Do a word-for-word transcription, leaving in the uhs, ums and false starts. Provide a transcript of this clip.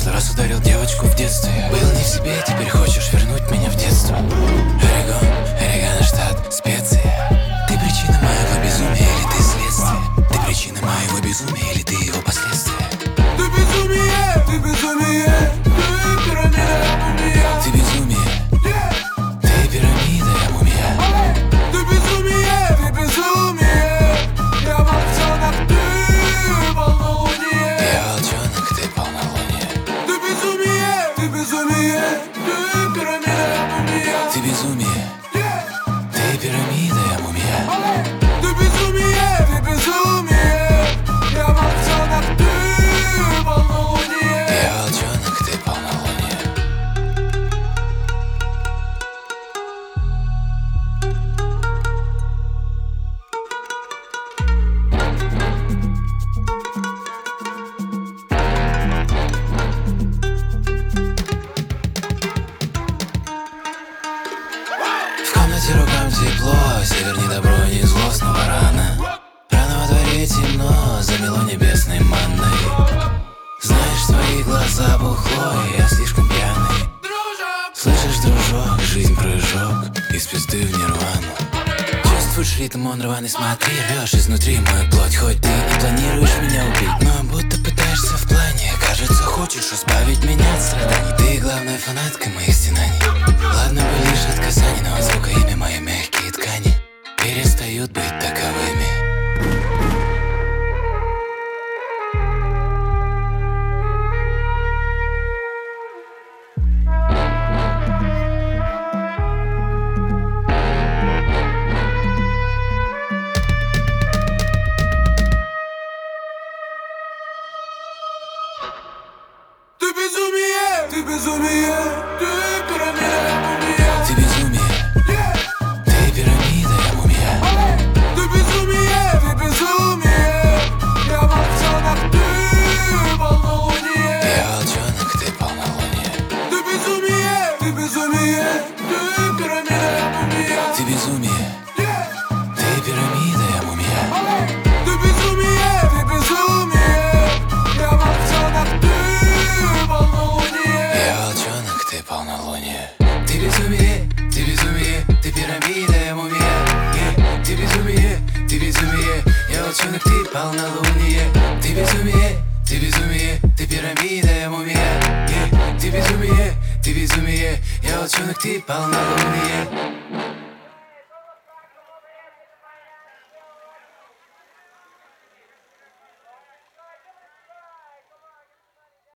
Сто раз ударил девочку в детстве. Был не в себе, теперь хочешь вернуть меня в детство. Орегон, орегано, штат, специи. Ты причина моего безумия или ты следствие? Ты причина моего безумия или ты его последствия? Ты безумие, ты безумие, ты пирамида, я мумия. Ты безумие, ты пирамида, я мумия. Ты безумие, ты безумие, я волчонок, ты полнолуние. Я волчонок, ты полнолуние. Ты безумие, ты безумие, ты пирамида, я мумия. Ты безумие, ты пирамида, я мумия. Ты безумие, ты безумие, я волчонок, ты полнолуние. Я волчонок, ты полнолуние. В комнате рукам тепло, север не добро, не зло, снова рано. Рано во дворе темно, замело небесной манной. Знаешь, твои глаза бухло, я слишком пьяный. Слышишь, дружок, жизнь прыжок из пизды в нирвану. Чувствуешь ритм, он рваный, смотри, рвешь изнутри мою плоть. Хоть ты не планируешь меня убить, но будто пытаешься в плане. Кажется, хочешь избавить меня от страданий. Ты главная фанатка моих стенаний. Ладно бы лишь от касаний, но от звука имя мои мягкие ткани перестают быть таковыми. Ты безумие, ты безумие, ты пирамида, я мумия. Ты безумие, ты пирамида, я мумия. Ты безумие, ты безумие, я волчонок, ты полнолуние. Я волчонок, ты полнолуние. Ты безумие, ты безумие, ты пирамида, я мумия. Ты безумие, ты пирамида, я мумия. Ты безумие, ты безумие, я волчонок, ты полнолуние. Я волчонок, ты полнолуние. Ты безумие, ты безумие, ты пирамида, я мумия. Yeah. Ты безумие, ты безумие, я волчонок, ты полнолуние. Ты безумие, ты безумие, ты пирамида, я мумия. Yeah. Ты безумие, ты безумие, я волчонок, ты полнолуние.